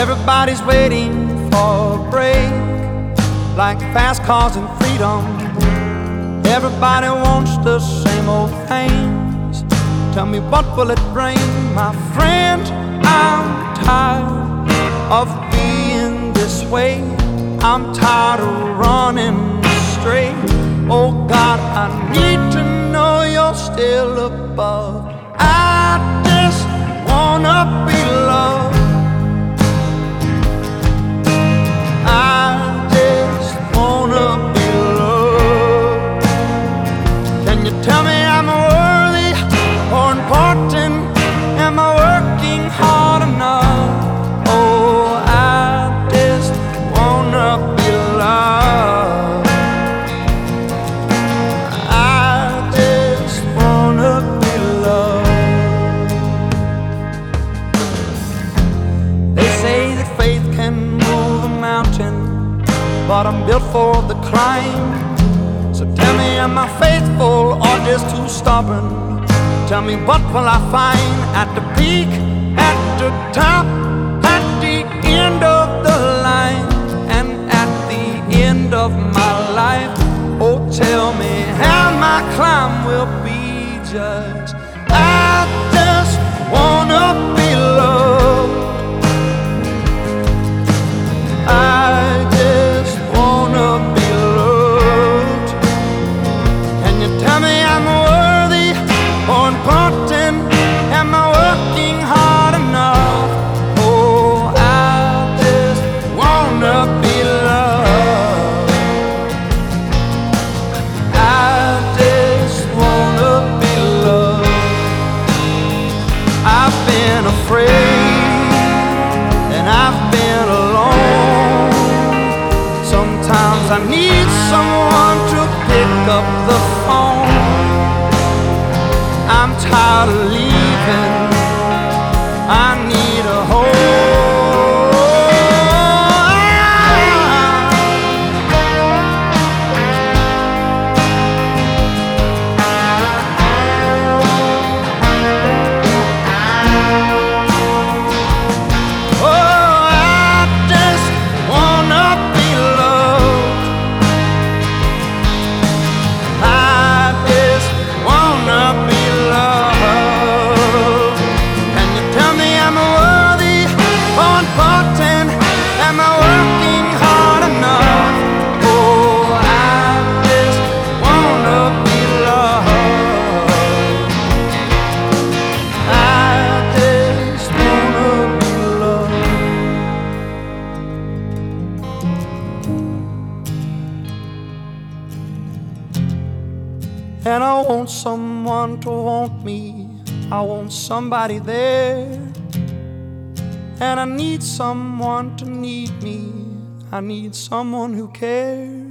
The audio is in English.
Everybody's waiting for a break, like fast cars and freedom. Everybody wants the same old things. Tell me, what will it bring? My friend, I'm tired of being this way. I'm tired of running straight. Oh God, I need to know you're still above. I just wanna be loved. I just wanna be loved. Can you tell me I'm worthy or important? Am I working hard enough? Oh, I just wanna be loved. I just wanna be loved. They say that faith can move a mountain, but I'm built for the climb. So tell me, am I faithful or just too stubborn? Tell me, what will I find at the peak, at the top, at the end of the line, and at the end of my life? Oh, tell me how my climb will be judged. I just wanna be loved. I just wanna be loved. Can you tell me I'm worthy or important? Am I working hard enough? Oh, I just wanna be loved. I just wanna be loved. I've been afraid and I've been alone. Sometimes I need someone to pick up the phone. I'm tired of leaving. I need a home. Oh, I just wanna be loved. I just wanna be loved. Can you tell me I'm worthy or important? Am I working hard enough? Oh, I just wanna be loved. I just wanna be loved. And I want someone to want me. I want somebody there. And I need someone to need me. I need someone who cares.